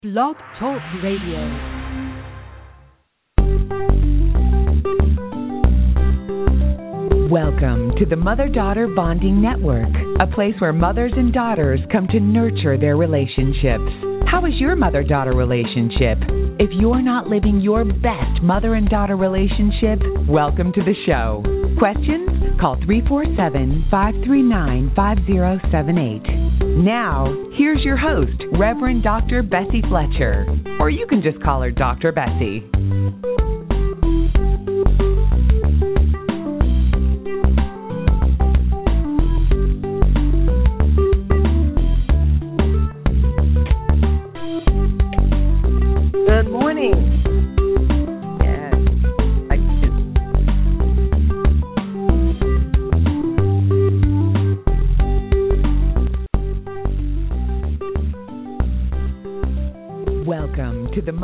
Blog Talk Radio. Welcome to the Mother-Daughter Bonding Network, a place where mothers and daughters come to nurture their relationships. How is your mother-daughter relationship? If you're not living your best mother and daughter relationship, welcome to the show. Questions? Call 347-539-5078. Now, here's your host, Reverend Dr. Bessie Fletcher. Or you can just call her Dr. Bessie. Good morning. Yes, I do. Welcome to the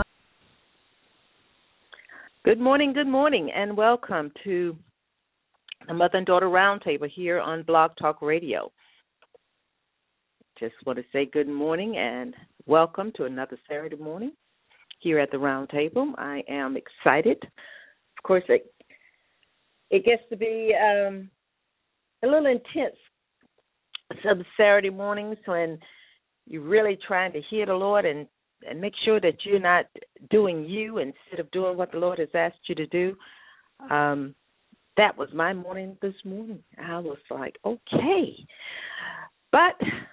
Good morning, and welcome to the Mother and Daughter Roundtable here on Blog Talk Radio. Just want to say good morning and welcome to another Saturday morning here at the Roundtable. I am excited. Of course, it gets to be a little intense some Saturday mornings when you're really trying to hear the Lord and make sure that you're not doing you instead of doing what the Lord has asked you to do. That was my morning this morning. I was like, okay. But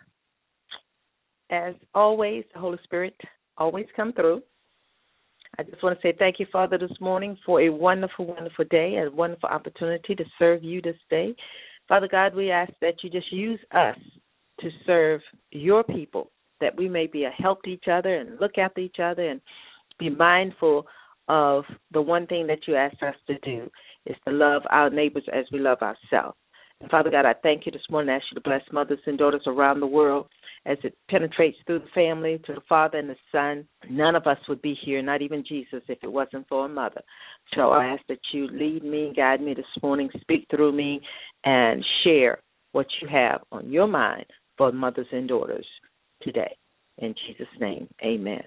as always, the Holy Spirit always come through. I just want to say thank you, Father, this morning for a wonderful, wonderful day, a wonderful opportunity to serve you this day. Father God, we ask that you just use us to serve your people, that we may be a help to each other and look after each other and be mindful of the one thing that you asked us to do is to love our neighbors as we love ourselves. And Father God, I thank you this morning. I ask you to bless mothers and daughters around the world as it penetrates through the family to the Father and the Son. None of us would be here, not even Jesus, if it wasn't for a mother. So I ask that you lead me, guide me this morning, speak through me, and share what you have on your mind for mothers and daughters today. In Jesus' name, amen.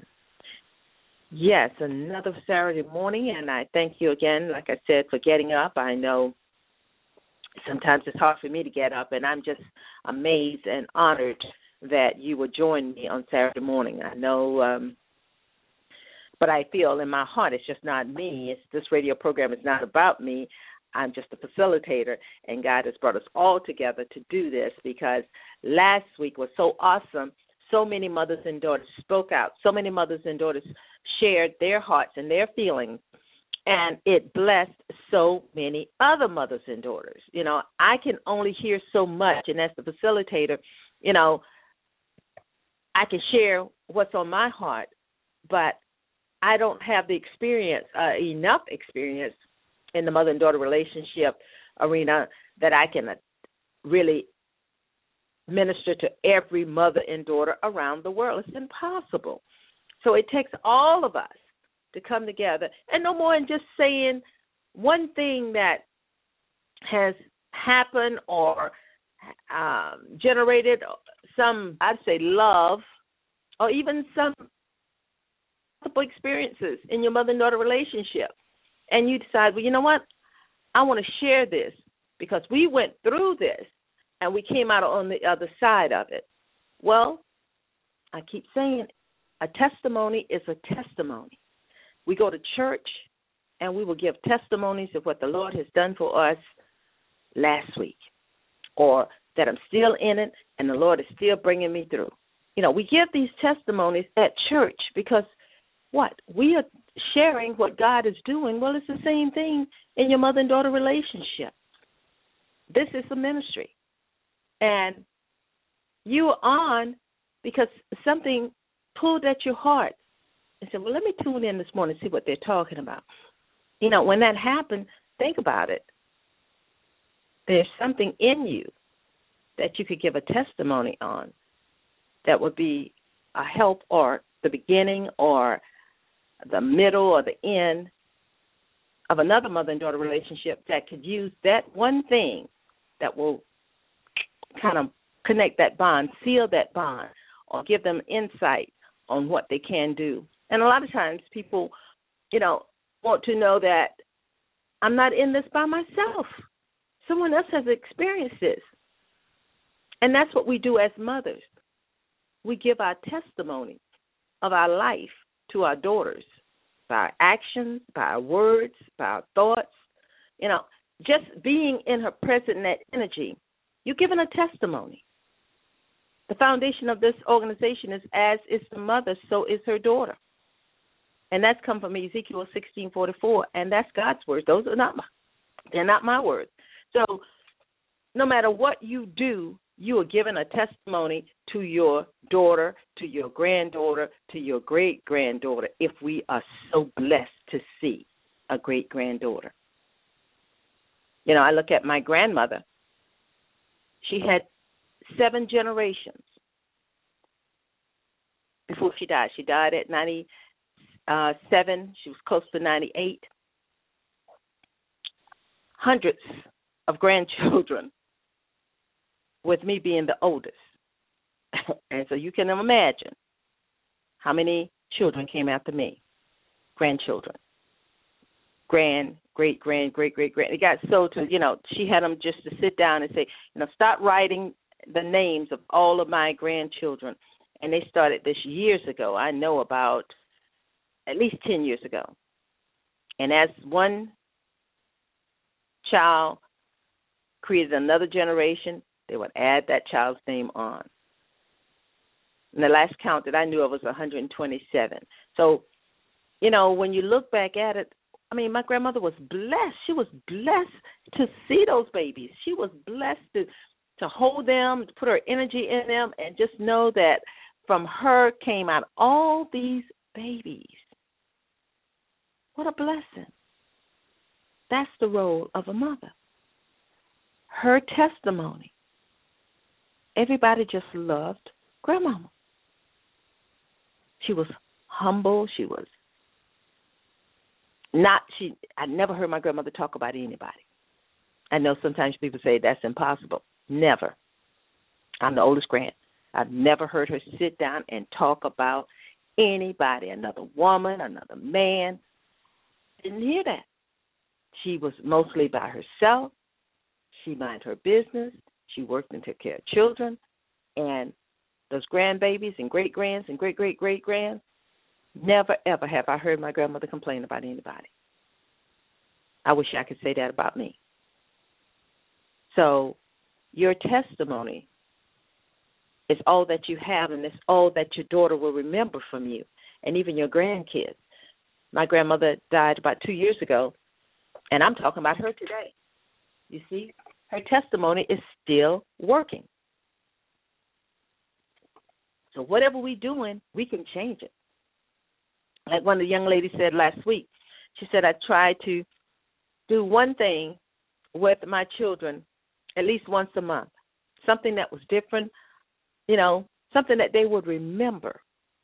Yes, another Saturday morning, and I thank you again, like I said, for getting up. I know sometimes it's hard for me to get up, and I'm just amazed and honored that you would join me on Saturday morning. I know, but I feel in my heart it's just not me. This radio program is not about me. I'm just a facilitator, and God has brought us all together to do this because last week was so awesome. So many mothers and daughters spoke out. So many mothers and daughters shared their hearts and their feelings, and it blessed so many other mothers and daughters. You know, I can only hear so much, and as the facilitator, you know, I can share what's on my heart, but I don't have the experience, enough experience in the mother and daughter relationship arena that I can really minister to every mother and daughter around the world. It's impossible. So it takes all of us to come together, and no more than just saying one thing that has happened or generated some, I'd say, love or even some multiple experiences in your mother and daughter relationship. And you decide, well, you know what? I want to share this because we went through this and we came out on the other side of it. Well, I keep saying a testimony is a testimony. We go to church and we will give testimonies of what the Lord has done for us last week, or that I'm still in it and the Lord is still bringing me through. You know, we give these testimonies at church because what? We are sharing what God is doing. Well, it's the same thing in your mother and daughter relationship. This is a ministry. And you are on because something pulled at your heart and said, well, let me tune in this morning and see what they're talking about. You know, when that happened, think about it. There's something in you that you could give a testimony on that would be a help or the beginning or the middle or the end of another mother and daughter relationship that could use that one thing that will kind of connect that bond, seal that bond, or give them insight on what they can do. And a lot of times people, want to know that I'm not in this by myself. Someone else has experienced this. And that's what we do as mothers. We give our testimony of our life to our daughters by our actions, by our words, by our thoughts. Just being in her present net energy, you're giving a testimony. The foundation of this organization is as is the mother, so is her daughter. And that's come from Ezekiel 16:44, and that's God's words. Those are they're not my words. So no matter what you do, you are giving a testimony to your daughter, to your granddaughter, to your great-granddaughter, if we are so blessed to see a great-granddaughter. I look at my grandmother. She had 7 generations before she died. She died at 97. She was close to 98. Hundreds of grandchildren, with me being the oldest. And so you can imagine how many children came after me, grandchildren. Great. It got so to, she had them just to sit down and say, start writing the names of all of my grandchildren. And they started this years ago. I know about at least 10 years ago. And as one child created another generation, they would add that child's name on. And the last count that I knew of was 127. So, when you look back at it, my grandmother was blessed. She was blessed to see those babies. She was blessed to hold them, to put her energy in them, and just know that from her came out all these babies. What a blessing. That's the role of a mother. Her testimony. Everybody just loved grandmama. She was humble. She was I never heard my grandmother talk about anybody. I know sometimes people say that's impossible. Never. I'm the oldest grand. I've never heard her sit down and talk about anybody, another woman, another man. Didn't hear that. She was mostly by herself. She minded her business. She worked and took care of children. And those grandbabies and great-grands and great-great-great-grands, never, ever have I heard my grandmother complain about anybody. I wish I could say that about me. So your testimony is all that you have, and it's all that your daughter will remember from you, and even your grandkids. My grandmother died about 2 years ago, and I'm talking about her today. You see, her testimony is still working. So whatever we're doing, we can change it. Like one of the young ladies said last week, she said, I tried to do one thing with my children at least once a month, something that was different, something that they would remember.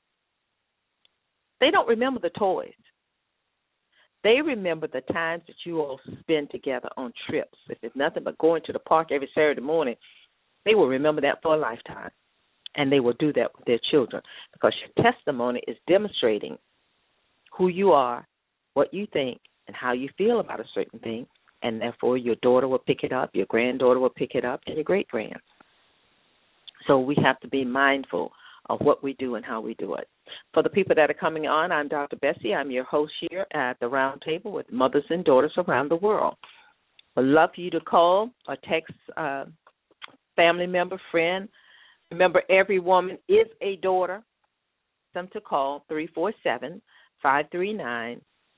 They don't remember the toys. They remember the times that you all spend together on trips. If it's nothing but going to the park every Saturday morning, they will remember that for a lifetime. And they will do that with their children because your testimony is demonstrating who you are, what you think, and how you feel about a certain thing. And therefore, your daughter will pick it up, your granddaughter will pick it up, and your great-grand. So we have to be mindful of what we do and how we do it. For the people that are coming on, I'm Dr. Bessie. I'm your host here at the Round Table with mothers and daughters around the world. I'd love for you to call or text a family member, friend. Remember, every woman is a daughter. Them to call 347-539-5078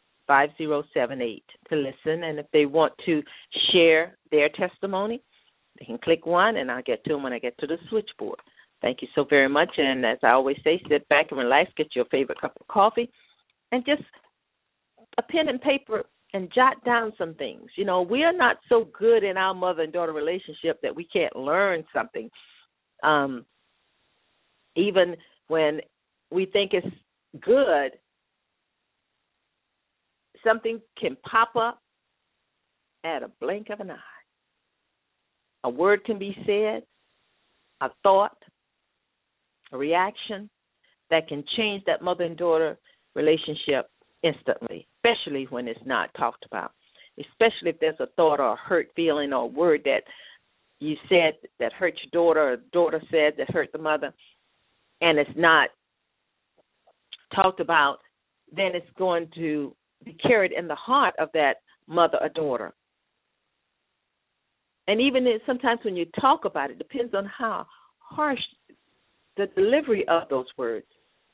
to listen. And if they want to share their testimony, they can click one, and I'll get to them when I get to the switchboard. Thank you so very much. And as I always say, sit back and relax, get your favorite cup of coffee, and just a pen and paper and jot down some things. We are not so good in our mother and daughter relationship that we can't learn something. Even when we think it's good, something can pop up at a blink of an eye. A word can be said, a thought, a reaction that can change that mother and daughter relationship instantly, especially when it's not talked about, especially if there's a thought or a hurt feeling or a word that you said that hurt your daughter or daughter said that hurt the mother, and it's not talked about, then it's going to be carried in the heart of that mother or daughter. And even sometimes when you talk about it, depends on how harsh the delivery of those words.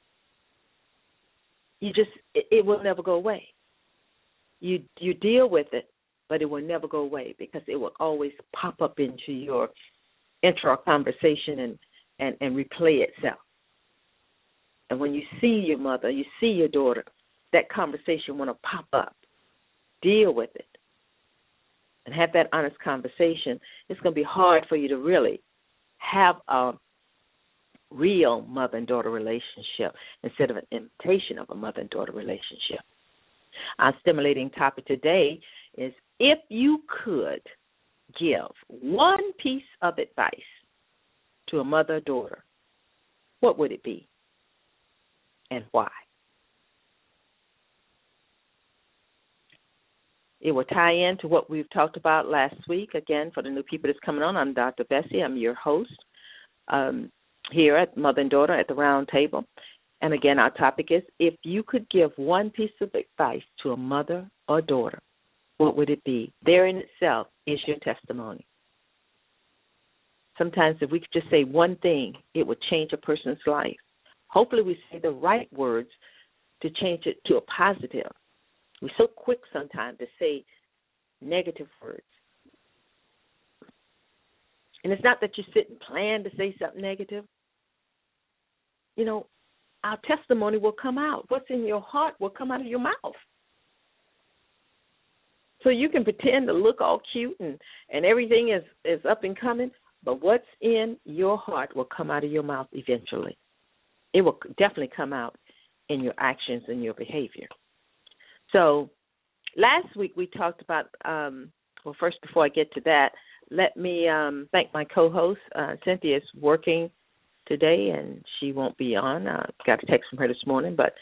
It will never go away. You deal with it, but it will never go away because it will always pop up into your conversation and replay itself. And when you see your mother, you see your daughter, that conversation want to pop up. Deal with it and have that honest conversation. It's going to be hard for you to really have a real mother and daughter relationship instead of an imitation of a mother and daughter relationship. Our stimulating topic today is, if you could give one piece of advice to a mother or daughter, what would it be and why? It will tie into what we've talked about last week. Again, for the new people that's coming on, I'm Dr. Bessie. I'm your host here at Mother and Daughter at the Round Table. And again, our topic is, if you could give one piece of advice to a mother or daughter, what would it be? There in itself is your testimony. Sometimes if we could just say one thing, it would change a person's life. Hopefully we say the right words to change it to a positive. We're so quick sometimes to say negative words. And it's not that you sit and plan to say something negative. You know, our testimony will come out. What's in your heart will come out of your mouth. So you can pretend to look all cute and everything is up and coming, but what's in your heart will come out of your mouth eventually. It will definitely come out in your actions and your behavior. So last week we talked about, first before I get to that, let me thank my co-host. Cynthia is working today, and she won't be on. Got a text from her this morning, but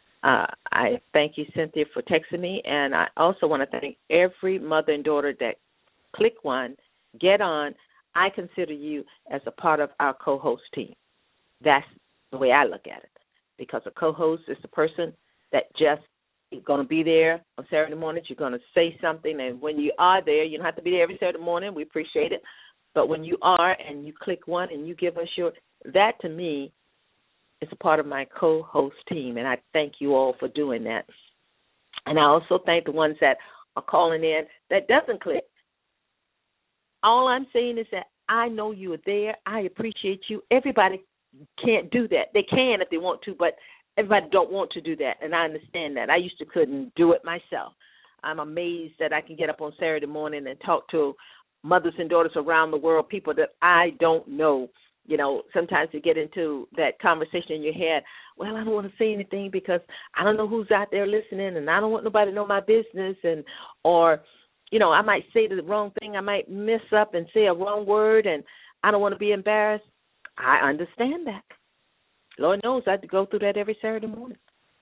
I thank you, Cynthia, for texting me. And I also want to thank every mother and daughter that click one, get on. I consider you as a part of our co-host team. That's the way I look at it, because a co-host is the person that just is going to be there on Saturday mornings. You're going to say something, and when you are there, you don't have to be there every Saturday morning. We appreciate it. But when you are and you click one and you give us that to me is a part of my co-host team, and I thank you all for doing that. And I also thank the ones that are calling in that doesn't click. All I'm saying is that I know you are there. I appreciate you. Everybody can't do that. They can if they want to, but everybody don't want to do that, and I understand that. I used to couldn't do it myself. I'm amazed that I can get up on Saturday morning and talk to mothers and daughters around the world, people that I don't know. You know, sometimes you get into that conversation in your head, well, I don't want to say anything because I don't know who's out there listening, and I don't want nobody to know my business, or, you know, I might say the wrong thing. I might mess up and say a wrong word, and I don't want to be embarrassed. I understand that. Lord knows I have to go through that every Saturday morning.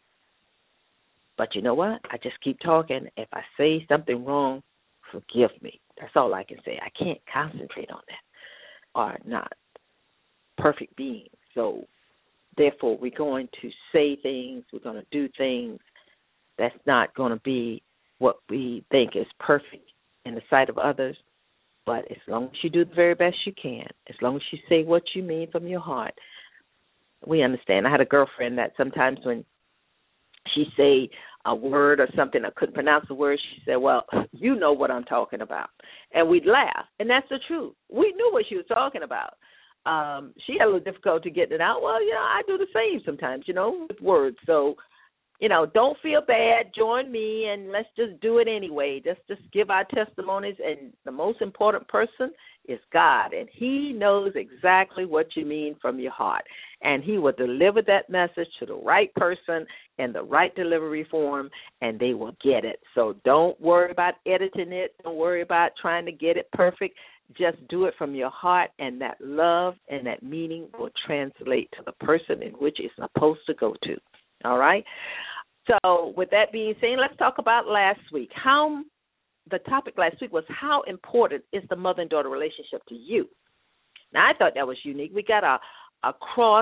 But you know what? I just keep talking. If I say something wrong, forgive me. That's all I can say. I can't concentrate on that. Or not perfect beings. So, therefore, we're going to say things, we're going to do things that's not going to be what we think is perfect in the sight of others. But as long as you do the very best you can, as long as you say what you mean from your heart, we understand. I had a girlfriend that sometimes when she say a word or something, I couldn't pronounce the word, she said, well, you know what I'm talking about. And we'd laugh. And that's the truth. We knew what she was talking about. She had a little difficulty getting it out. Well, you know, I do the same sometimes, you know, with words. So, you know, don't feel bad. Join me, and let's just do it anyway. Just give our testimonies. And the most important person is God, and he knows exactly what you mean from your heart. And he will deliver that message to the right person in the right delivery form, and they will get it. So don't worry about editing it. Don't worry about trying to get it perfect. Just do it from your heart, and that love and that meaning will translate to the person in which it's supposed to go to. All right? So with that being said, let's talk about last week. The topic last week was how important is the mother and daughter relationship to you? Now, I thought that was unique. We got a cross,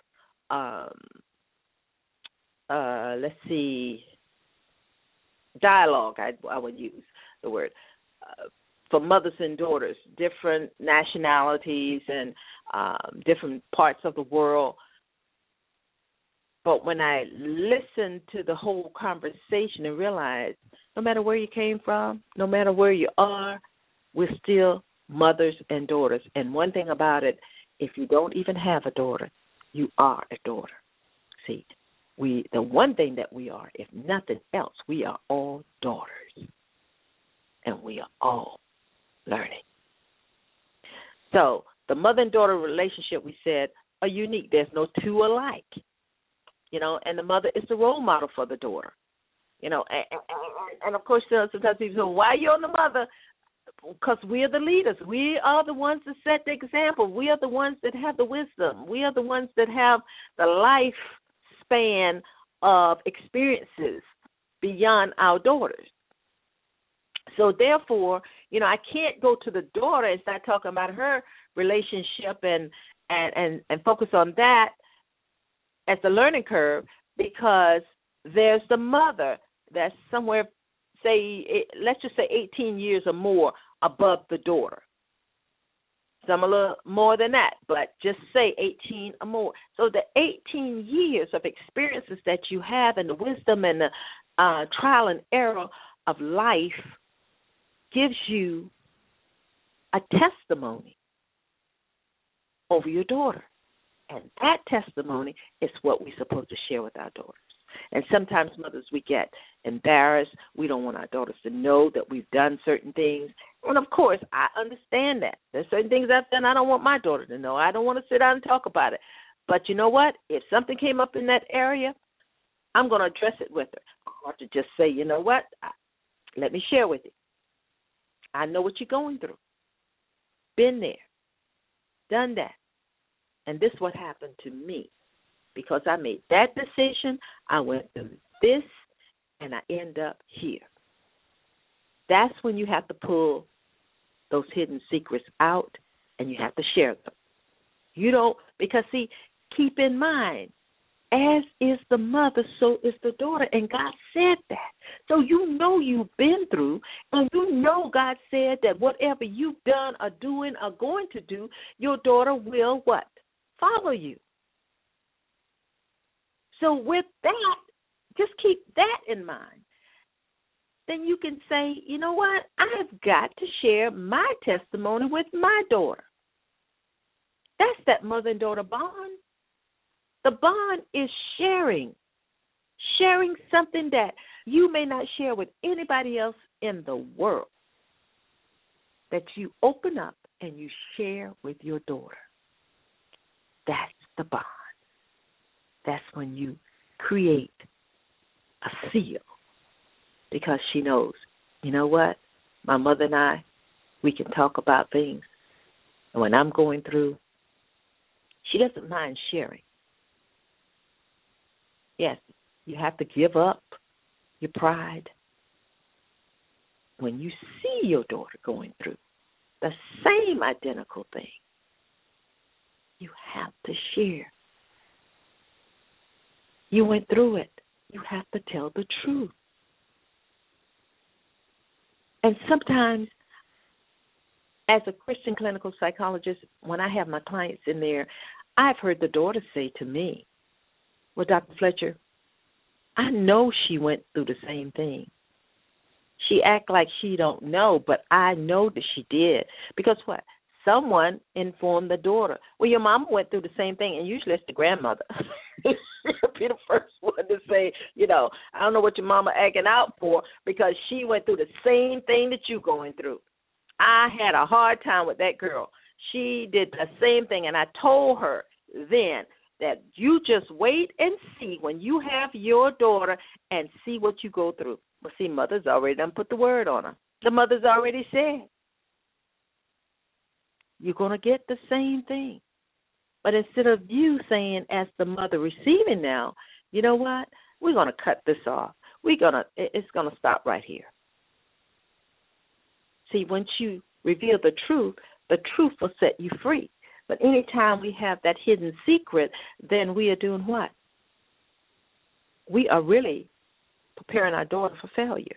dialogue, I would use the word, for mothers and daughters, different nationalities and different parts of the world. But when I listened to the whole conversation and realized no matter where you came from, no matter where you are, we're still mothers and daughters. And one thing about it, if you don't even have a daughter, you are a daughter. See, the one thing that we are, if nothing else, we are all daughters. And we are all learning. So the mother and daughter relationship, we said, are unique. There's no two alike. And the mother is the role model for the daughter. And of course, sometimes people say, why are you on the mother? Because we are the leaders. We are the ones that set the example. We are the ones that have the wisdom. We are the ones that have the lifespan of experiences beyond our daughters. So therefore, I can't go to the daughter and start talking about her relationship and focus on that as the learning curve, because there's the mother that's somewhere, let's just say 18 years or more above the daughter. Some a little more than that, but just say 18 or more. So the 18 years of experiences that you have and the wisdom and the trial and error of life gives you a testimony over your daughter. And that testimony is what we're supposed to share with our daughters. And sometimes, mothers, we get embarrassed. We don't want our daughters to know that we've done certain things. And, of course, I understand that. There's certain things I've done I don't want my daughter to know. I don't want to sit down and talk about it. But you know what? If something came up in that area, I'm going to address it with her. I have to just say, you know what? Let me share with you. I know what you're going through. Been there. Done that. And this is what happened to me. Because I made that decision, I went through this, and I end up here. That's when you have to pull those hidden secrets out, and you have to share them. You don't, because see, keep in mind, as is the mother, so is the daughter, and God said that. So you know you've been through, and you know God said that whatever you've done or doing or going to do, your daughter will what? Follow you. So with that, just keep that in mind. Then you can say, you know what? I've got to share my testimony with my daughter. That's that mother and daughter bond. The bond is sharing something that you may not share with anybody else in the world, that you open up and you share with your daughter. That's the bond. That's when you create a seal, because she knows, you know what, my mother and I, we can talk about things. And when I'm going through, she doesn't mind sharing. Yes, you have to give up your pride. When you see your daughter going through the same identical thing, you have to share. You went through it. You have to tell the truth. And sometimes, as a Christian clinical psychologist, when I have my clients in there, I've heard the daughter say to me, well, Dr. Fletcher, I know she went through the same thing. She act like she don't know, but I know that she did. Because what? Someone informed the daughter. Well, your mama went through the same thing, and usually it's the grandmother. She'll be the first one to say, I don't know what your mama acting out for, because she went through the same thing that you going through. I had a hard time with that girl. She did the same thing, and I told her then that you just wait and see when you have your daughter and see what you go through. Well, see, mother's already done put the word on her. The mother's already said. you're going to get the same thing. But instead of you saying, as the mother receiving now, you know what, we're going to cut this off. It's going to stop right here. See, once you reveal the truth will set you free. But anytime we have that hidden secret, then we are doing what? We are really preparing our daughter for failure.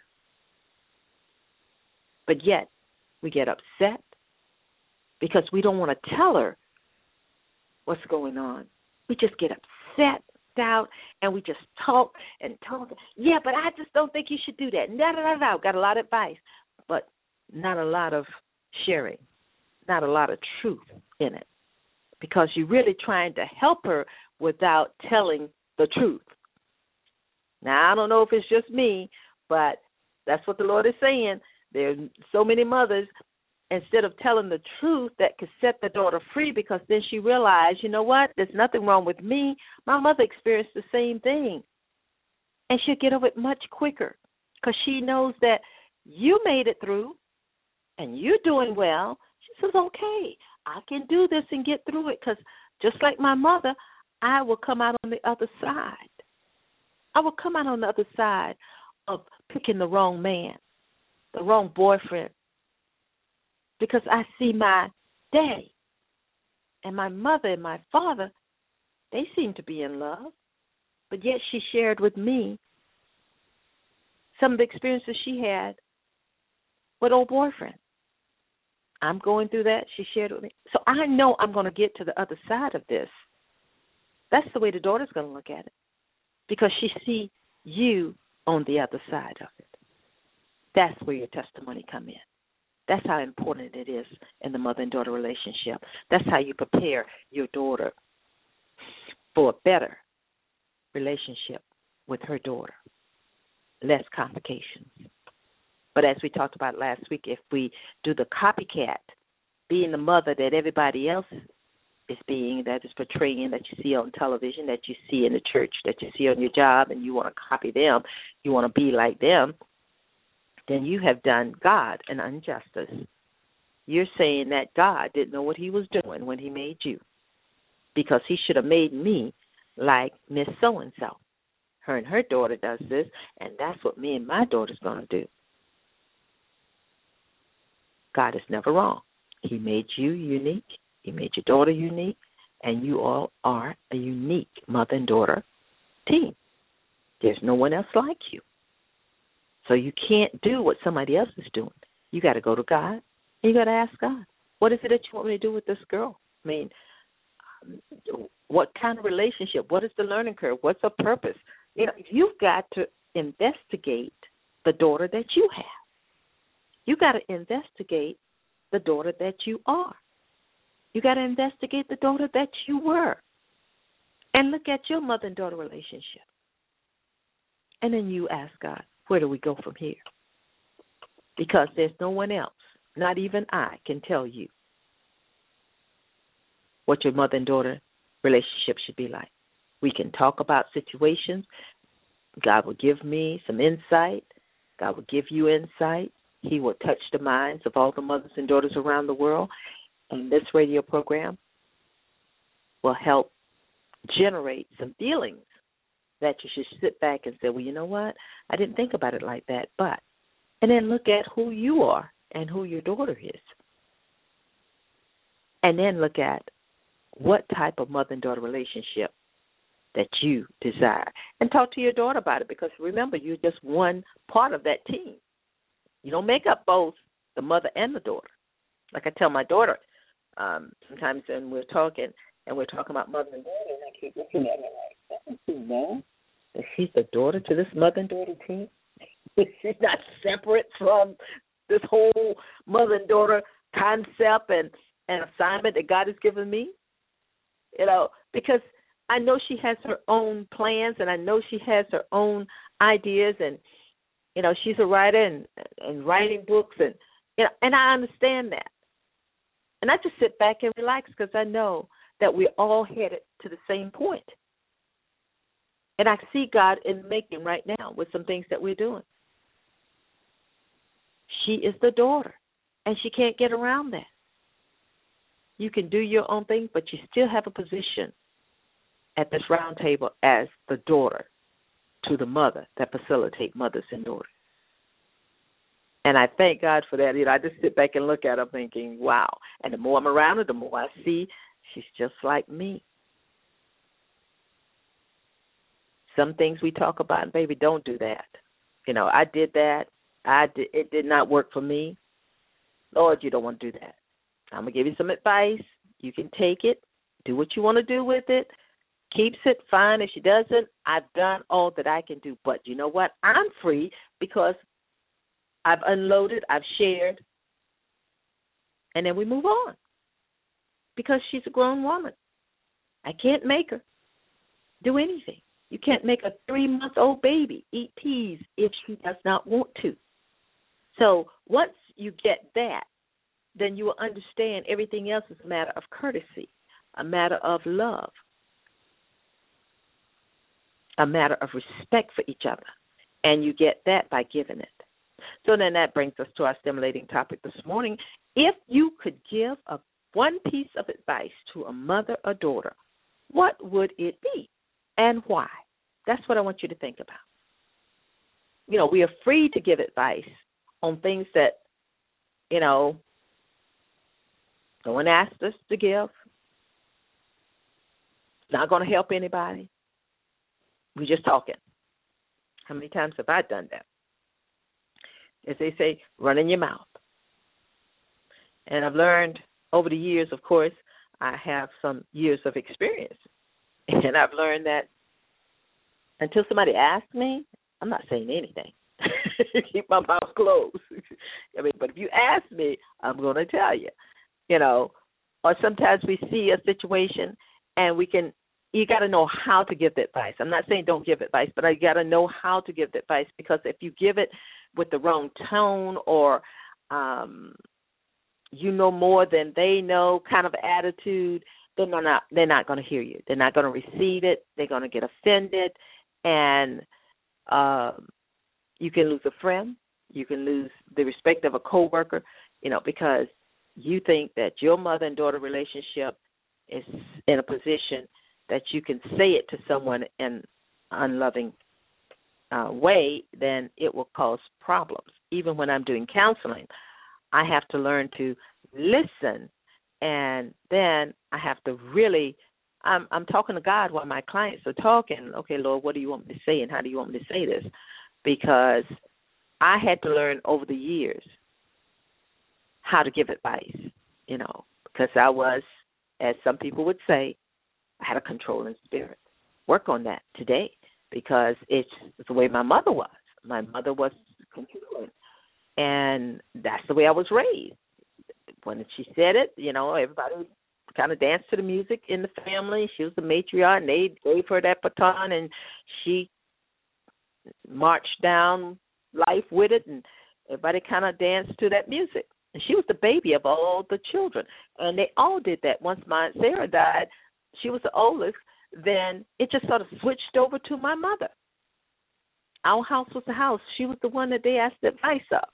But yet, we get upset because we don't want to tell her what's going on. We just get upset, doubt, and we just talk and talk. Yeah, but I just don't think you should do that. Got a lot of advice, but not a lot of sharing, not a lot of truth in it, because you're really trying to help her without telling the truth. Now, I don't know if it's just me, but that's what the Lord is saying. There's so many mothers, instead of telling the truth that could set the daughter free, because then she realized, you know what, there's nothing wrong with me. My mother experienced the same thing. And she'll get over it much quicker because she knows that you made it through and you're doing well. She says, okay, I can do this and get through it, because just like my mother, I will come out on the other side. I will come out on the other side of picking the wrong man, the wrong boyfriend, because I see my daddy and my mother and my father, they seem to be in love, but yet she shared with me some of the experiences she had with old boyfriend. I'm going through that. She shared with me. So I know I'm going to get to the other side of this. That's the way the daughter's going to look at it, because she see you on the other side of it. That's where your testimony come in. That's how important it is in the mother and daughter relationship. That's how you prepare your daughter for a better relationship with her daughter. Less complications. But as we talked about last week, if we do the copycat, being the mother that everybody else is being, that is portraying, that you see on television, that you see in the church, that you see on your job, and you want to copy them, you want to be like them, then you have done God an injustice. You're saying that God didn't know what he was doing when he made you, because he should have made me like Miss So-and-so. Her and her daughter does this, and that's what me and my daughter's going to do. God is never wrong. He made you unique. He made your daughter unique, and you all are a unique mother and daughter team. There's no one else like you. So you can't do what somebody else is doing. You got to go to God, and you got to ask God, what is it that you want me to do with this girl? I mean, what kind of relationship? What is the learning curve? What's her purpose? You know, you've got to investigate the daughter that you have. You got to investigate the daughter that you are. You got to investigate the daughter that you were. And look at your mother and daughter relationship. And then you ask God, where do we go from here? Because there's no one else, not even I, can tell you what your mother and daughter relationship should be like. We can talk about situations. God will give me some insight. God will give you insight. He will touch the minds of all the mothers and daughters around the world. And this radio program will help generate some feelings that you should sit back and say, well, you know what? I didn't think about it like that. But, and then look at who you are and who your daughter is. And then look at what type of mother and daughter relationship that you desire. And talk to your daughter about it, because remember, you're just one part of that team. You don't make up both the mother and the daughter. Like I tell my daughter, sometimes when we're talking about mother and daughter, and I keep looking at her like, doesn't she know that she's the daughter to this mother and daughter team? She's not separate from this whole mother and daughter concept and assignment that God has given me. You know, because I know she has her own plans, and I know she has her own ideas, and you know, she's a writer and writing books, and you know, and I understand that. And I just sit back and relax, because I know that we're all headed to the same point. And I see God in making right now with some things that we're doing. She is the daughter, and she can't get around that. You can do your own thing, but you still have a position at this round table as the daughter to the mother that facilitate mothers and daughters. And I thank God for that. I just sit back and look at her thinking, wow. And the more I'm around her, the more I see she's just like me. Some things we talk about, baby, don't do that. I did that. It did not work for me. Lord, you don't want to do that. I'm going to give you some advice. You can take it. Do what you want to do with it. Keeps it, fine. If she doesn't, I've done all that I can do. But you know what? I'm free because I've unloaded, I've shared, and then we move on because she's a grown woman. I can't make her do anything. You can't make a 3-month-old baby eat peas if she does not want to. So once you get that, then you will understand everything else is a matter of courtesy, a matter of love, a matter of respect for each other. And you get that by giving it. So then that brings us to our stimulating topic this morning. If you could give one piece of advice to a mother or daughter, what would it be and why? That's what I want you to think about. We are free to give advice on things that, no one asked us to give. It's not going to help anybody. We're just talking. How many times have I done that? As they say, run in your mouth. And I've learned over the years, of course, I have some years of experience. And I've learned that until somebody asks me, I'm not saying anything. Keep my mouth closed. But if you ask me, I'm going to tell you. Or sometimes we see a situation and you got to know how to give the advice. I'm not saying don't give advice, but you got to know how to give the advice, because if you give it with the wrong tone or more than they know kind of attitude, then they're not going to hear you. They're not going to receive it. They're going to get offended, and you can lose a friend. You can lose the respect of a coworker, because you think that your mother and daughter relationship is in a position that you can say it to someone in unloving way, then it will cause problems. Even when I'm doing counseling, I have to learn to listen, and then I have to really, I'm talking to God while my clients are talking. Okay, Lord, what do you want me to say, and how do you want me to say this? Because I had to learn over the years how to give advice, because I was, as some people would say, I had a controlling spirit. Work on that today, because it's the way my mother was. My mother was controlling, and that's the way I was raised. When she said it, everybody kind of danced to the music in the family. She was the matriarch, and they gave her that baton, and she marched down life with it, and everybody kind of danced to that music. And she was the baby of all the children, and they all did that. Once my Aunt Sarah died, she was the oldest, then it just sort of switched over to my mother. Our house was the house. She was the one that they asked advice of.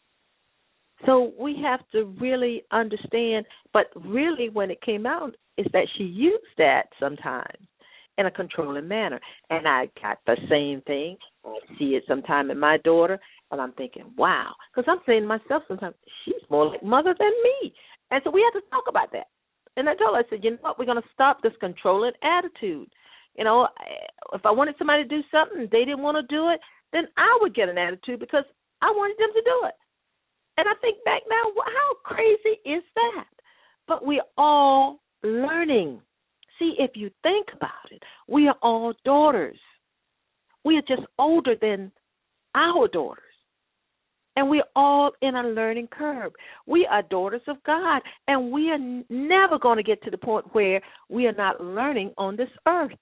So we have to really understand, but really when it came out is that she used that sometimes in a controlling manner. And I got the same thing. I see it sometime in my daughter, and I'm thinking, wow. Because I'm saying to myself sometimes, she's more like mother than me. And so we have to talk about that. And I told her, I said, you know what, we're going to stop this controlling attitude. If I wanted somebody to do something, they didn't want to do it, then I would get an attitude because I wanted them to do it. And I think back now, how crazy is that? But we're all learning. See, if you think about it, we are all daughters. We are just older than our daughters. And we're all in a learning curve. We are daughters of God, and we are never going to get to the point where we are not learning on this earth.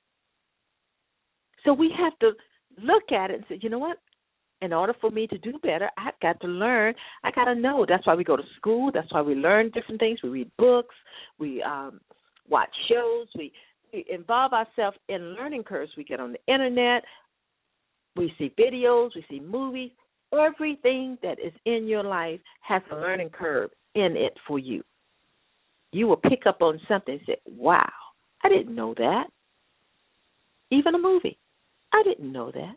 So we have to look at it and say, you know what? In order for me to do better, I've got to learn. I got to know. That's why we go to school. That's why we learn different things. We read books. We watch shows. We involve ourselves in learning curves. We get on the Internet. We see videos. We see movies. Everything that is in your life has a learning curve in it for you. you will pick up on something and say, wow, I didn't know that. Even a movie, I didn't know that.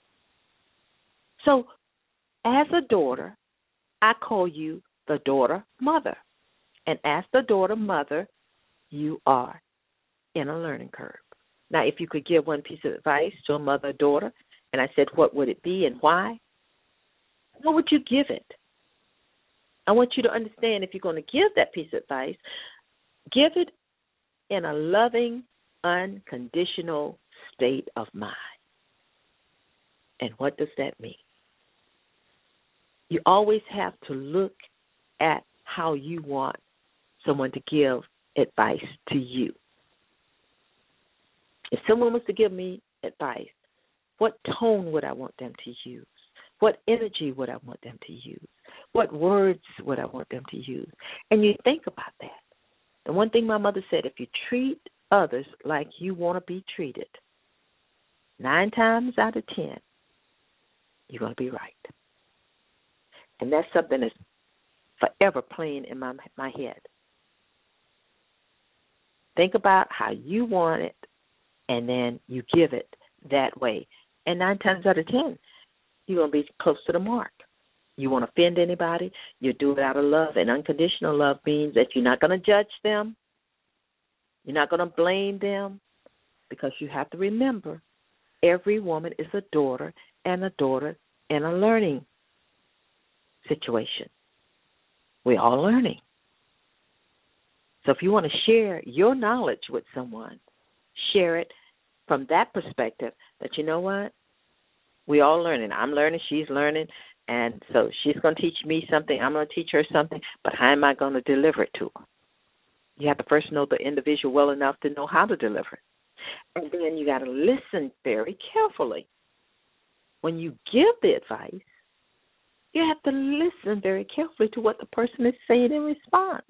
So as a daughter, I call you the daughter mother. And as the daughter mother, you are in a learning curve. Now, if you could give one piece of advice to a mother or daughter, and I said, what would it be and why? What would you give it? I want you to understand, if you're going to give that piece of advice, give it in a loving, unconditional state of mind. And what does that mean? You always have to look at how you want someone to give advice to you. If someone was to give me advice, what tone would I want them to use? What energy would I want them to use? What words would I want them to use? And you think about that. The one thing my mother said, if you treat others like you want to be treated, 9 times out of 10, you're going to be right. And that's something that's forever playing in my head. Think about how you want it, and then you give it that way. And 9 times out of 10, you're going to be close to the mark. You won't offend anybody. You do it out of love. And unconditional love means that you're not going to judge them. You're not going to blame them, because you have to remember, every woman is a daughter in a learning situation. We're all learning. So if you want to share your knowledge with someone, share it from that perspective that, you know what, we all learning. I'm learning, she's learning, and so she's going to teach me something, I'm going to teach her something, but how am I going to deliver it to her? You have to first know the individual well enough to know how to deliver it. And then you got to listen very carefully. When you give the advice, you have to listen very carefully to what the person is saying in response.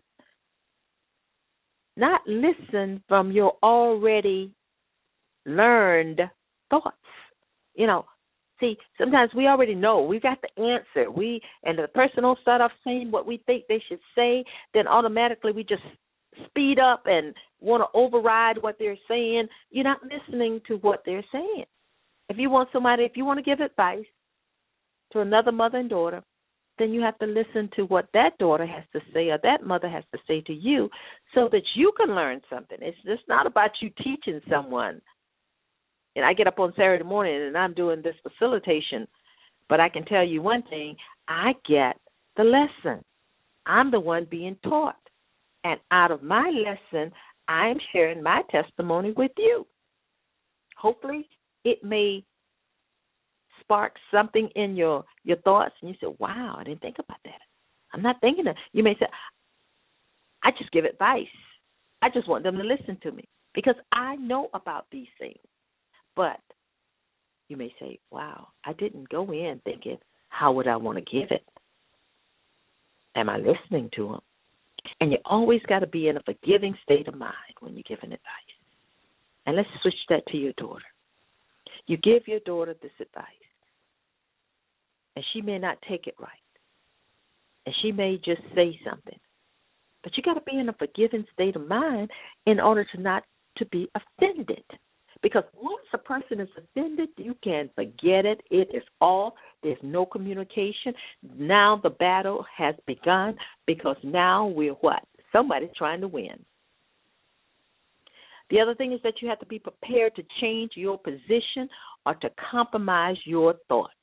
Not listen from your already learned thoughts. You know, see, sometimes we already know. We got the answer. And the person will start off saying what we think they should say, then automatically we just speed up and want to override what they're saying. You're not listening to what they're saying. If you want to give advice to another mother and daughter, then you have to listen to what that daughter has to say or that mother has to say to you so that you can learn something. It's just not about you teaching someone. And I get up on Saturday morning and I'm doing this facilitation, but I can tell you one thing, I get the lesson. I'm the one being taught. And out of my lesson, I'm sharing my testimony with you. Hopefully it may spark something in your thoughts, and you say, wow, I didn't think about that. I'm not thinking that. You may say, I just give advice. I just want them to listen to me because I know about these things. But you may say, wow, I didn't go in thinking, how would I want to give it? Am I listening to them? And you always got to be in a forgiving state of mind when you're giving advice. And let's switch that to your daughter. You give your daughter this advice, and she may not take it right, and she may just say something. But you got to be in a forgiving state of mind in order to not to be offended. Because once a person is offended, you can forget it. It is off. There's no communication. Now the battle has begun because now we're what? Somebody's trying to win. The other thing is that you have to be prepared to change your position or to compromise your thoughts.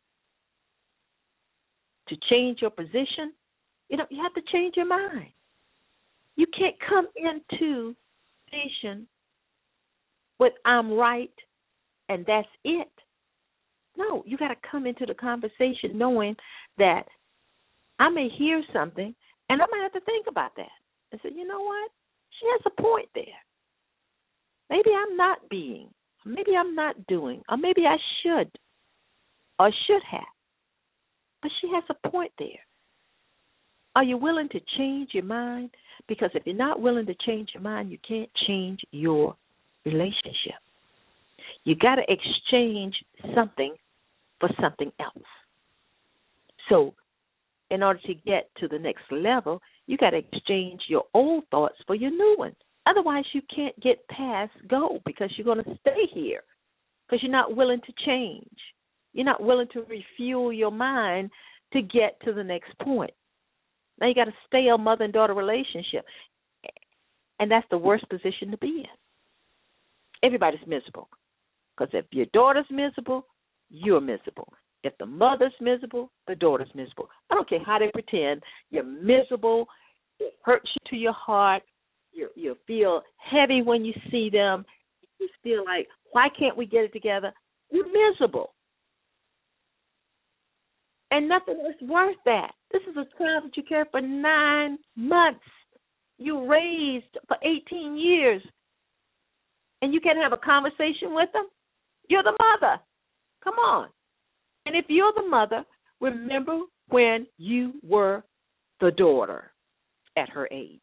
To change your position, you have to change your mind. You can't come into station with I'm right and that's it. No, you got to come into the conversation knowing that I may hear something and I might have to think about that and say, you know what? She has a point there. Maybe I'm not being, maybe I'm not doing, or maybe I should or should have. But she has a point there. Are you willing to change your mind? Because if you're not willing to change your mind, you can't change your relationship. You got to exchange something for something else. So in order to get to the next level, you got to exchange your old thoughts for your new ones. Otherwise, you can't get past go because you're going to stay here because you're not willing to change. You're not willing to refuel your mind to get to the next point. Now you got to stay a mother and daughter relationship, and that's the worst position to be in. Everybody's miserable because if your daughter's miserable, you're miserable. If the mother's miserable, the daughter's miserable. I don't care how they pretend. You're miserable. It hurts you to your heart. You feel heavy when you see them. You feel like, why can't we get it together? You're miserable. And nothing is worth that. This is a child that you cared for 9 months. You raised for 18 years. And you can't have a conversation with them? You're the mother. Come on. And if you're the mother, remember when you were the daughter at her age.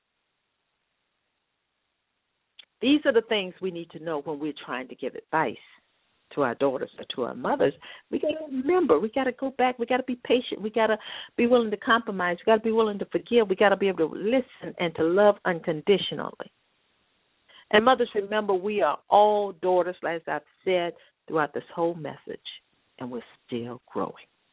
These are the things we need to know when we're trying to give advice to our daughters or to our mothers. We got to remember, we got to go back, we got to be patient, we got to be willing to compromise, we got to be willing to forgive, we got to be able to listen and to love unconditionally. And mothers, remember, we are all daughters, as I've said throughout this whole message, and we're still growing.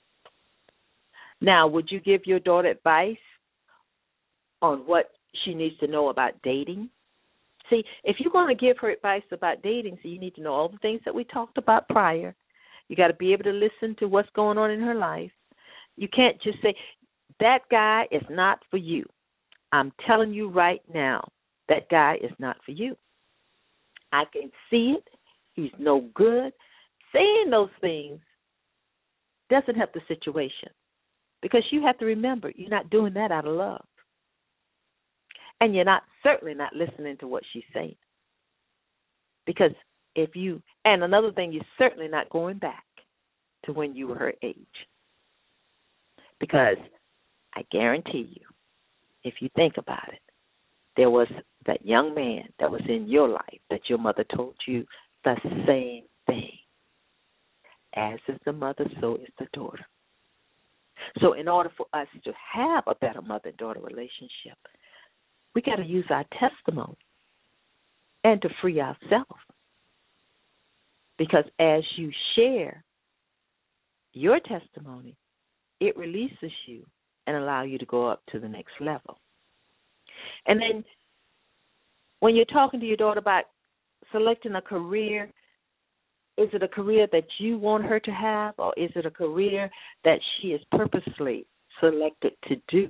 Now, would you give your daughter advice on what she needs to know about dating? See, if you're going to give her advice about dating, so you need to know all the things that we talked about prior. You got to be able to listen to what's going on in her life. You can't just say, that guy is not for you. I'm telling you right now, that guy is not for you. I can see it. He's no good. Saying those things doesn't help the situation because you have to remember you're not doing that out of love. And you're certainly not listening to what she's saying. Because and another thing, you're certainly not going back to when you were her age. Because I guarantee you, if you think about it, there was that young man that was in your life that your mother told you the same thing. As is the mother, so is the daughter. So in order for us to have a better mother-daughter relationship, we got to use our testimony and to free ourselves. Because as you share your testimony, it releases you and allows you to go up to the next level. And then when you're talking to your daughter about selecting a career, is it a career that you want her to have, or is it a career that she is purposely selected to do?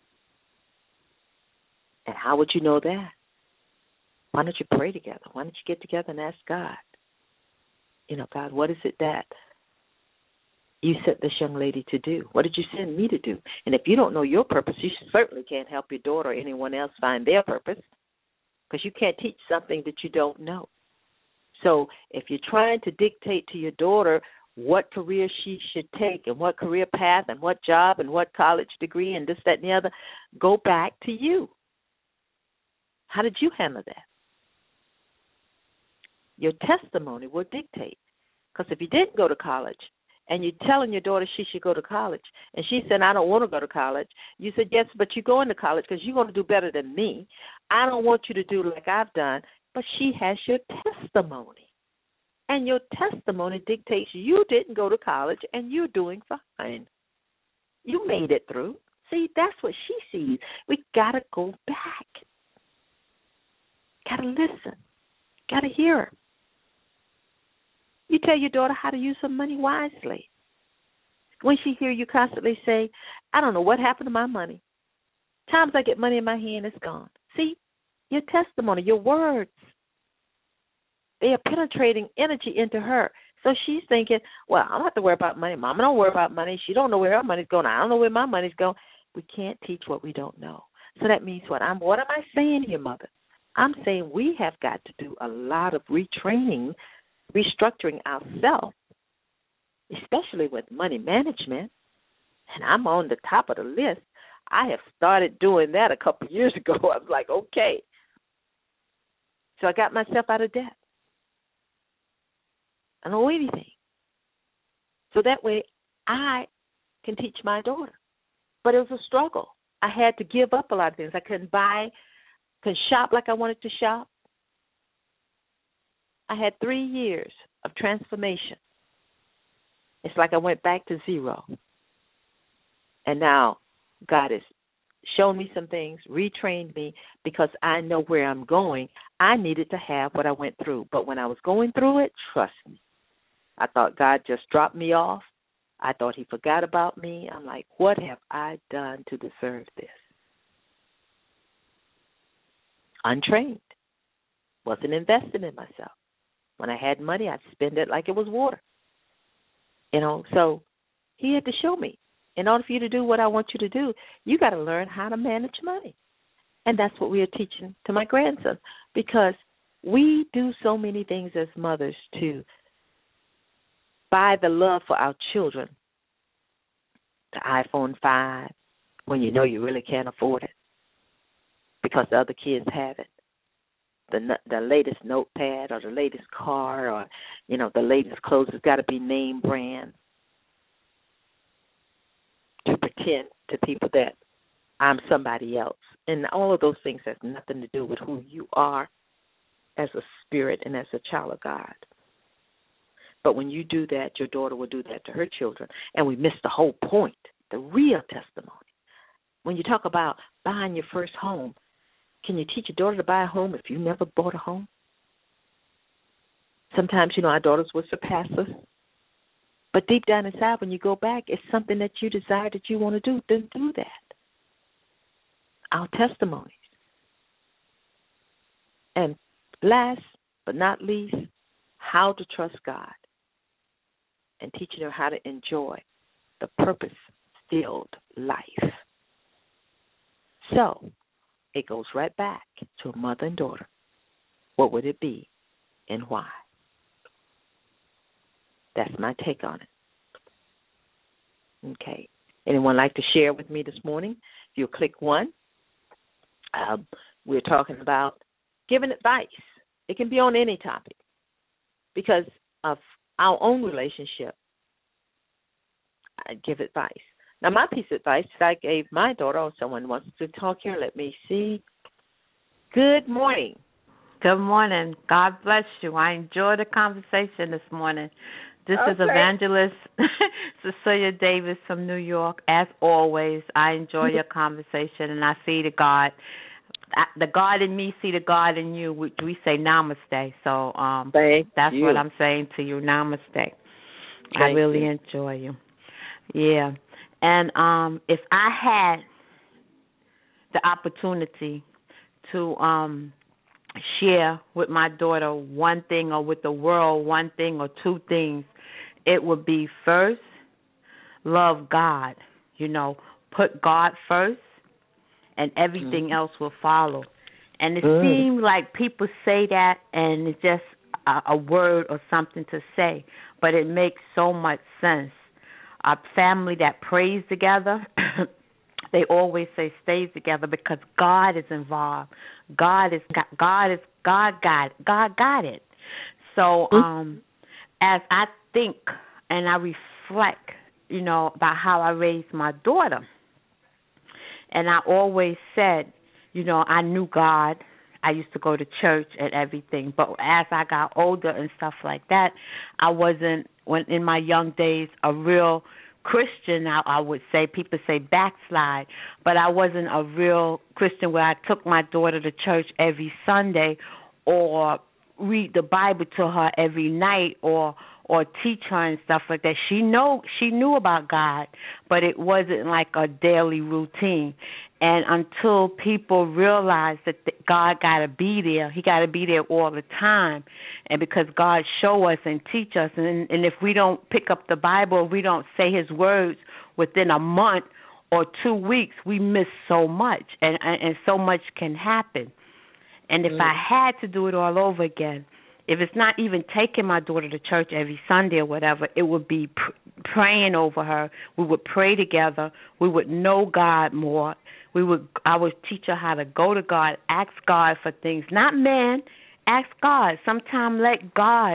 And how would you know that? Why don't you pray together? Why don't you get together and ask God? God, what is it that you sent this young lady to do? What did you send me to do? And if you don't know your purpose, you certainly can't help your daughter or anyone else find their purpose because you can't teach something that you don't know. So if you're trying to dictate to your daughter what career she should take and what career path and what job and what college degree and this, that, and the other, go back to you. How did you handle that? Your testimony will dictate. Because if you didn't go to college and you're telling your daughter she should go to college and she said, I don't want to go to college, you said, yes, but you're going to college because you're going to do better than me. I don't want you to do like I've done. But she has your testimony. And your testimony dictates you didn't go to college and you're doing fine. You made it through. See, that's what she sees. We got to go back. Got to listen. Got to hear her. You tell your daughter how to use her money wisely. When she hear you constantly say, I don't know what happened to my money. Times I get money in my hand, it's gone. See, your testimony, your words, they are penetrating energy into her. So she's thinking, well, I don't have to worry about money. Mama don't worry about money. She don't know where her money's going. I don't know where my money's going. We can't teach what we don't know. So that means what am I saying here, Mother? I'm saying we have got to do a lot of retraining, restructuring ourselves, especially with money management. And I'm on the top of the list. I have started doing that a couple of years ago. I was like, okay. So I got myself out of debt. I don't owe anything. So that way I can teach my daughter. But it was a struggle. I had to give up a lot of things. I couldn't shop like I wanted to shop. I had 3 years of transformation. It's like I went back to zero. And now God has shown me some things, retrained me, because I know where I'm going. I needed to have what I went through. But when I was going through it, trust me, I thought God just dropped me off. I thought he forgot about me. I'm like, what have I done to deserve this? Untrained. Wasn't investing in myself. When I had money, I'd spend it like it was water. So he had to show me. In order for you to do what I want you to do, you got to learn how to manage money. And that's what we are teaching to my grandson, because we do so many things as mothers to buy the love for our children. The iPhone 5, when you know you really can't afford it because the other kids have it. The latest notepad or the latest car or, the latest clothes has got to be name brand, to pretend to people that I'm somebody else. And all of those things has nothing to do with who you are as a spirit and as a child of God. But when you do that, your daughter will do that to her children. And we miss the whole point, the real testimony. When you talk about buying your first home, can you teach your daughter to buy a home if you never bought a home? Sometimes, our daughters will surpass us. But deep down inside, when you go back, it's something that you desire that you want to do, then do that. Our testimonies. And last but not least, how to trust God and teaching her how to enjoy the purpose-filled life. So it goes right back to a mother and daughter. What would it be and why? That's my take on it. Okay. Anyone like to share with me this morning? If you'll click 1. We're talking about giving advice. It can be on any topic because of our own relationship. I give advice. Now, my piece of advice that I gave my daughter, or someone wants to talk here, let me see. Good morning. Good morning. God bless you. I enjoyed the conversation this morning. This is Evangelist Cecilia Davis from New York. As always, I enjoy your conversation, and I see the God. The God in me see the God in you. We say namaste. So that's what I'm saying to you, namaste. I really enjoy you. Yeah. And if I had the opportunity to share with my daughter one thing, or with the world one thing or two things, it would be first, love God. Put God first, and everything else will follow. And it seems like people say that, and it's just a word or something to say, but it makes so much sense. A family that prays together, they always say stays together because God is involved. God got it. So as I think and I reflect, about how I raised my daughter, and I always said, I knew God. I used to go to church and everything. But as I got older and stuff like that, I wasn't, in my young days, a real Christian. I would say, people say backslide, but I wasn't a real Christian where I took my daughter to church every Sunday or read the Bible to her every night or teach her and stuff like that. She knew about God, but it wasn't like a daily routine. And until people realize that God got to be there, he got to be there all the time. And because God show us and teach us, and if we don't pick up the Bible, we don't say his words within a month or 2 weeks, we miss so much, and so much can happen. And if I had to do it all over again, if it's not even taking my daughter to church every Sunday or whatever, it would be praying over her. We would pray together. We would know God more. I would teach her how to go to God, ask God for things, not man. Ask God. Sometimes let God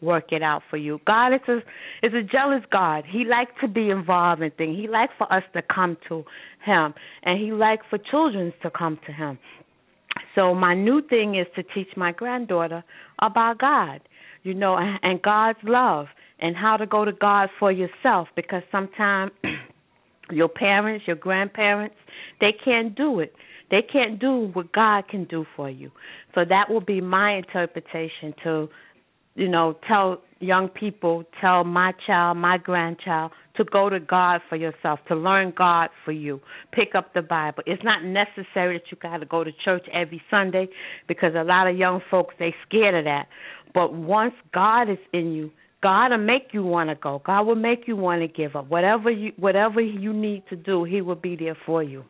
work it out for you. God is a jealous God. He likes to be involved in things. He likes for us to come to Him, and He likes for children to come to Him. So my new thing is to teach my granddaughter about God, and God's love, and how to go to God for yourself, because sometimes your parents, your grandparents, they can't do it. They can't do what God can do for you. So that will be my interpretation to, tell young people, tell my child, my grandchild, to go to God for yourself, to learn God for you. Pick up the Bible. It's not necessary that you got to go to church every Sunday, because a lot of young folks, they scared of that. But once God is in you, God will make you want to go. God will make you want to give up. Whatever you need to do, He will be there for you.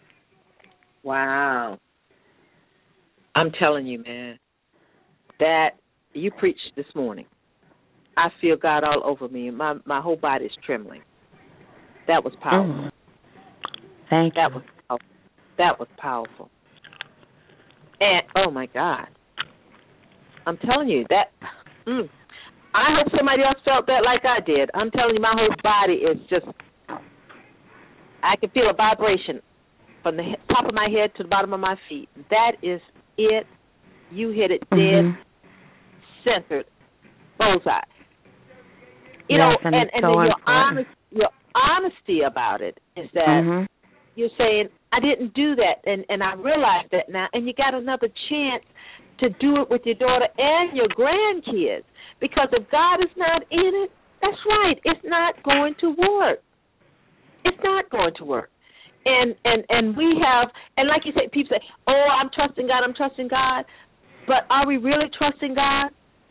Wow. I'm telling you, man, that you preached this morning. I feel God all over me. My whole body is trembling. That was powerful. Thank you. That was powerful. And, oh, my God. I'm telling you, that... I hope somebody else felt that like I did. I'm telling you, my whole body is just... I can feel a vibration from the top of my head to the bottom of my feet. That is it. You hit it dead, centered, bullseye. And then your honesty about it is that you're saying, I didn't do that, and I realize that now, and you got another chance to do it with your daughter and your grandkids, because if God is not in it, that's right, it's not going to work. It's not going to work. And we have, and like you say, people say, oh, I'm trusting God, but are we really trusting God?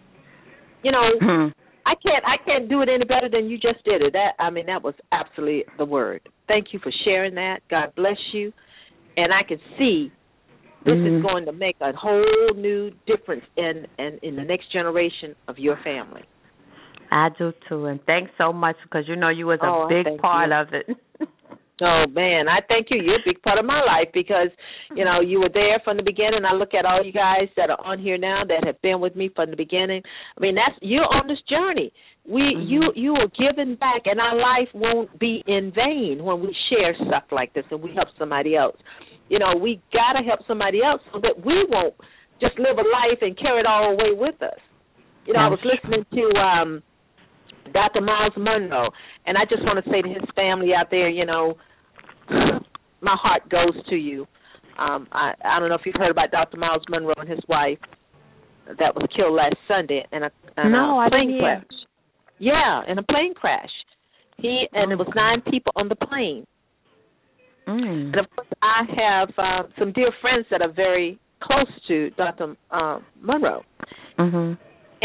I can't do it any better than you just did it. That was absolutely the word. Thank you for sharing that. God bless you. And I can see this is going to make a whole new difference in the next generation of your family. I do too, and thanks so much, because you was a big part of it. Oh, man, I thank you. You're a big part of my life, because, you were there from the beginning. I look at all you guys that are on here now that have been with me from the beginning. You're on this journey. You are giving back, and our life won't be in vain when we share stuff like this and we help somebody else. We got to help somebody else so that we won't just live a life and carry it all away with us. I was listening to Dr. Miles Monroe, and I just want to say to his family out there, my heart goes to you. I don't know if you've heard about Dr. Miles Monroe and his wife that was killed last Sunday in a plane crash. Yeah, in a plane crash. And it was 9 people on the plane. And, of course, I have some dear friends that are very close to Dr. Monroe. And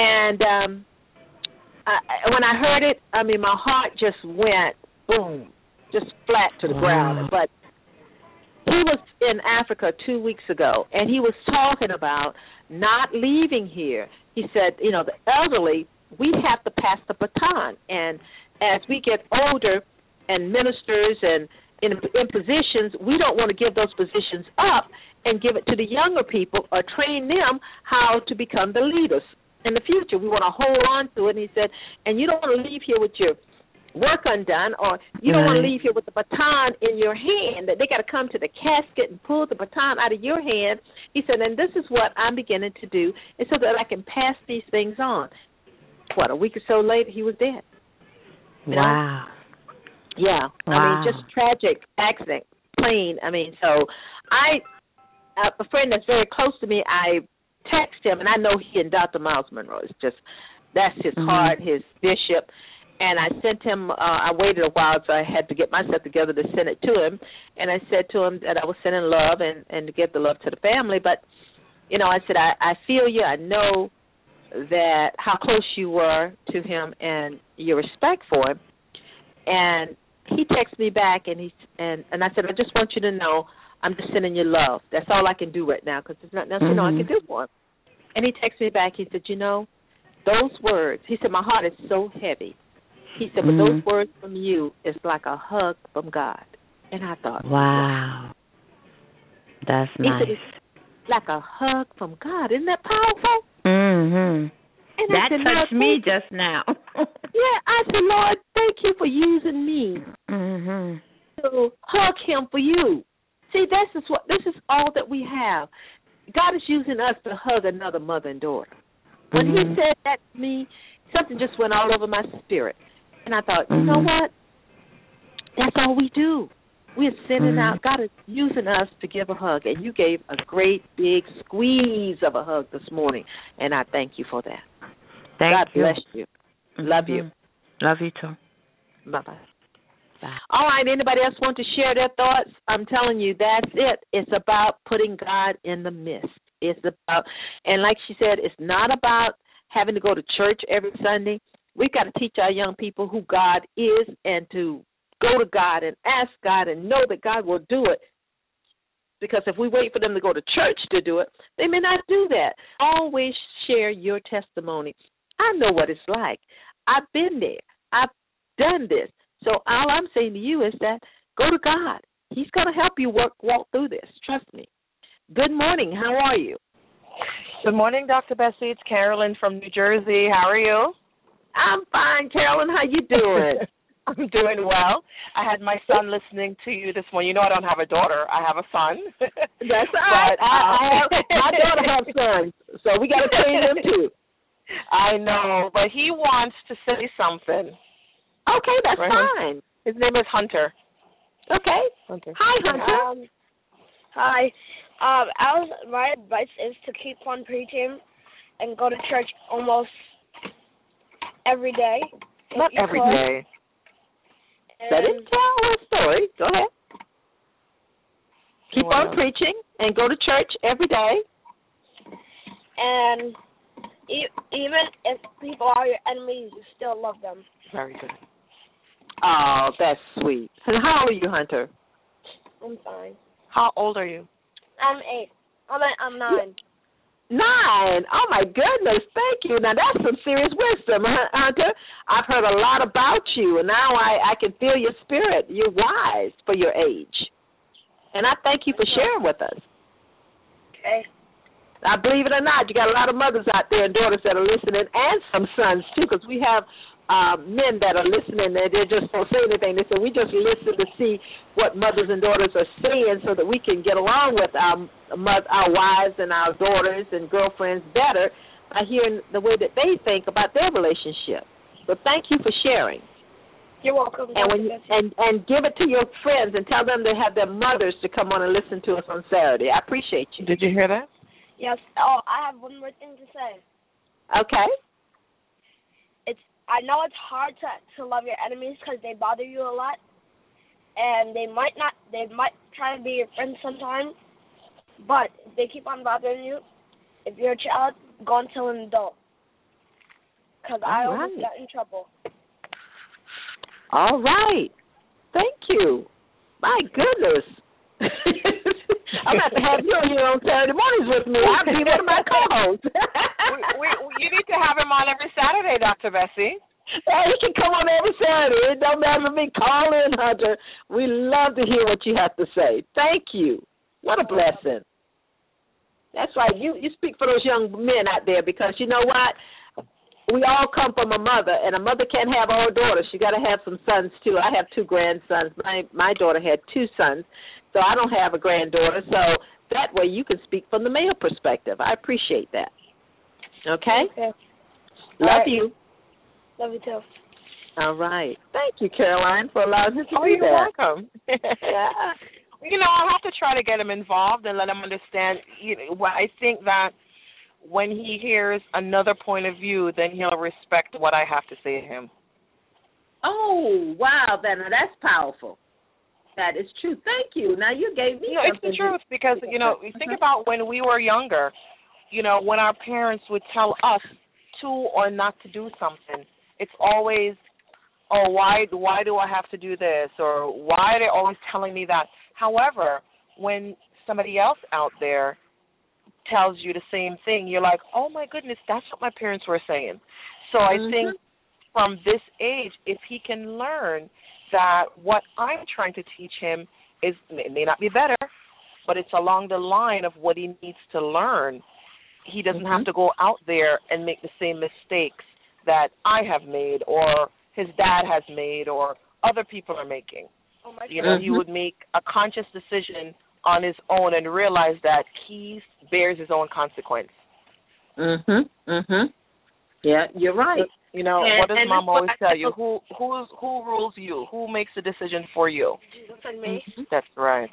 when I heard it, my heart just went, boom, just flat to the ground. But he was in Africa 2 weeks ago, and he was talking about not leaving here. He said, the elderly, we have to pass the baton. And as we get older and ministers and in positions, we don't want to give those positions up and give it to the younger people or train them how to become the leaders in the future. We want to hold on to it. And he said, and you don't want to leave here with your work undone, or you don't want to leave here with the baton in your hand, that they got to come to the casket and pull the baton out of your hand. He said, and this is what I'm beginning to do, and so that I can pass these things on. A week or so later, he was dead. Wow. Yeah. Wow. Just tragic accident, plane. So a friend that's very close to me, I text him, and I know he and Dr. Miles Monroe is just, that's his heart, his bishop. And I sent him, I waited a while, so I had to get myself together to send it to him. And I said to him that I was sending love and to give the love to the family. But, I said, I feel you. I know that how close you were to him and your respect for him. And he texted me back, and I said, I just want you to know I'm just sending you love. That's all I can do right now, because there's nothing else I can do for him. And he texted me back. He said, those words, he said, my heart is so heavy. He said, but those words from you is like a hug from God. And I thought, wow. That's nice. He said, it's like a hug from God. Isn't that powerful? And that I said, touched me just now. Yeah, I said, Lord, thank you for using me to hug him for you. See, this is all that we have. God is using us to hug another mother and daughter. When he said that to me, something just went all over my spirit. And I thought, you know what? That's all we do. We're sending out, God is using us to give a hug. And you gave a great big squeeze of a hug this morning. And I thank you for that. God bless you. Love you. Love you too. Bye-bye. Bye. All right, anybody else want to share their thoughts? I'm telling you, that's it. It's about putting God in the midst. It's about, and like she said, it's not about having to go to church every Sunday. We've got to teach our young people who God is and to go to God and ask God and know that God will do it. Because if we wait for them to go to church to do it, they may not do that. Always share your testimony. I know what it's like. I've been there. I've done this. So all I'm saying to you is that go to God. He's going to help you walk through this. Trust me. Good morning. How are you? Good morning, Dr. Bessie. It's Carolyn from New Jersey. How are you? I'm fine, Carolyn. How you doing? I'm doing well. I had my son listening to you this morning. You know I don't have a daughter. I have a son. That's all right. My daughter has sons, so we got to train them too. I know, but he wants to say something. Okay, that's fine. His name is Hunter. Okay. Hunter. Hi, Hunter. Hi. My advice is to keep on preaching and go to church almost every day. Not every day. That is tell a story. Go ahead. Keep on preaching and go to church every day. And even if people are your enemies, you still love them. Very good. Oh, that's sweet. And how old are you, Hunter? I'm fine. How old are you? I'm 8. I'm 9. 9. Oh, my goodness. Thank you. Now, that's some serious wisdom, Hunter. I've heard a lot about you, and now I can feel your spirit. You're wise for your age. And I thank you for sharing with us. Okay. Now, believe it or not, you got a lot of mothers out there and daughters that are listening, and some sons, too, because we have men that are listening, and they just don't say anything. They say, we just listen to see what mothers and daughters are saying so that we can get along with our wives and our daughters and girlfriends better by hearing the way that they think about their relationship. So thank you for sharing. You're welcome. And give it to your friends and tell them to have their mothers to come on and listen to us on Saturday. I appreciate you. Did you hear that? Yes. Oh, I have one more thing to say. Okay. I know it's hard to love your enemies because they bother you a lot, and they might try to be your friend sometimes, but if they keep on bothering you, if you're a child, go and tell an adult. Because I almost got in trouble. All right. Thank you. My goodness. I'm going to have to have you here on Saturday mornings with me. I'll be one of my co-hosts. You need to have him on every Saturday, Dr. Bessie. Yeah, he can come on every Saturday. It don't matter to me. Call in, Hunter. We love to hear what you have to say. Thank you. What a blessing. That's right. You speak for those young men out there because you know what? We all come from a mother, and a mother can't have all daughters. She got to have some sons, too. I have 2 grandsons. My daughter had 2 sons, so I don't have a granddaughter. So that way you can speak from the male perspective. I appreciate that. Okay? Love you. Love you, too. All right. Thank you, Caroline, for allowing us to do you're that. Welcome. Yeah. I'll have to try to get him involved and let him understand. I think that when he hears another point of view, then he'll respect what I have to say to him. Oh, wow. That's powerful. That is true. Thank you. Now you gave me it's the truth because, you think about when we were younger, when our parents would tell us to or not to do something, it's always, oh, why do I have to do this? Or why are they always telling me that? However, when somebody else out there tells you the same thing, you're like, oh, my goodness, that's what my parents were saying. So I think from this age, if he can learn that what I'm trying to teach him it may not be better, but it's along the line of what he needs to learn, he doesn't have to go out there and make the same mistakes that I have made or his dad has made or other people are making. You know, he would make a conscious decision on his own and realize that he bears his own consequence. Yeah, you're right. You know, what does Mom always tell you? Who rules you? Who makes the decision for you? Jesus and me. That's right.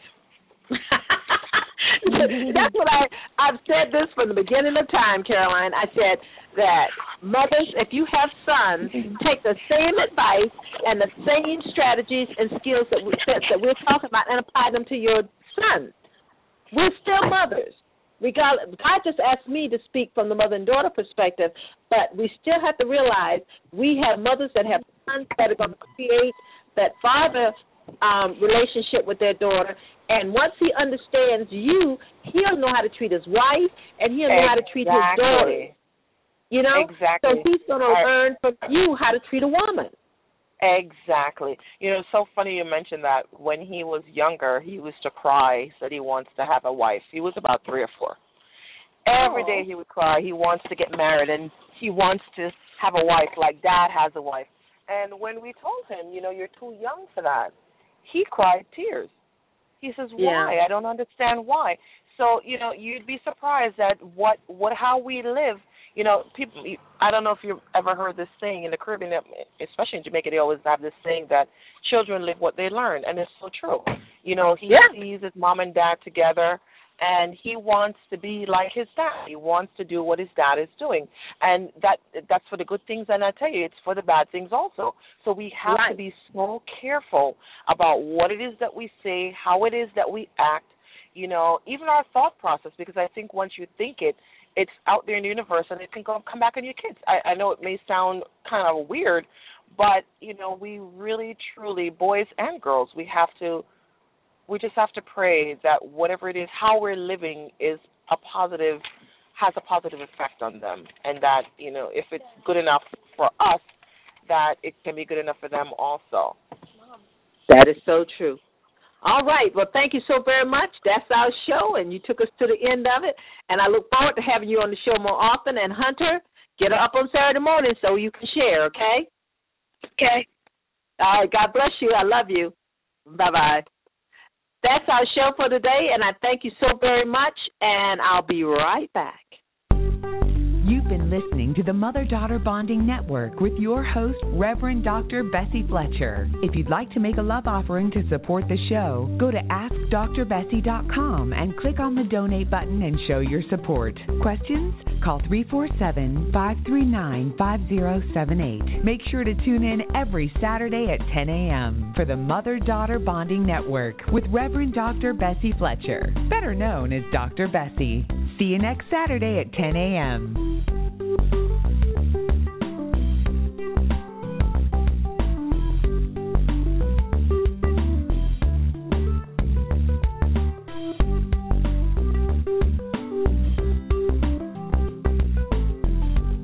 That's what I've said this from the beginning of time, Caroline. I said that mothers, if you have sons, take the same advice and the same strategies and skills that we're talking about and apply them to your sons. We're still mothers. God just asked me to speak from the mother and daughter perspective, but we still have to realize we have mothers that have sons that are going to create that father relationship with their daughter, and once he understands you, he'll know how to treat his wife, and he'll know how to treat his daughter. You know? Exactly. So he's going to learn from you how to treat a woman. Exactly. You know, it's so funny you mentioned that. When he was younger, he used to cry, said he wants to have a wife. He was about 3 or 4. Every day he would cry. He wants to get married, and he wants to have a wife like Dad has a wife. And when we told him, you know, you're too young for that, he cried tears. He says, why? I don't understand why. So, you know, you'd be surprised at how we live. You know, people, I don't know if you've ever heard this saying in the Caribbean, especially in Jamaica, they always have this saying that children live what they learn, and it's so true. You know, he sees his mom and dad together, and he wants to be like his dad. He wants to do what his dad is doing, and that's for the good things, and I tell you, it's for the bad things also. So we have to be so careful about what it is that we say, how it is that we act, you know, even our thought process, because I think once you think it, it's out there in the universe, and it can come back on your kids. I know it may sound kind of weird, but, you know, we really, truly, boys and girls, we just have to pray that whatever it is, how we're living has a positive effect on them, and that, you know, if it's good enough for us, that it can be good enough for them also. That is so true. All right. Well, thank you so very much. That's our show, and you took us to the end of it. And I look forward to having you on the show more often. And, Hunter, get up on Saturday morning so you can share, okay? Okay. All right. God bless you. I love you. Bye-bye. That's our show for today, and I thank you so very much, and I'll be right back. You've been listening to the Mother-Daughter Bonding Network with your host, Reverend Dr. Bessie Fletcher. If you'd like to make a love offering to support the show, go to AskDrBessie.com and click on the donate button and show your support. Questions? Call 347-539-5078. Make sure to tune in every Saturday at 10 a.m. for the Mother-Daughter Bonding Network with Reverend Dr. Bessie Fletcher, better known as Dr. Bessie. See you next Saturday at 10 a.m.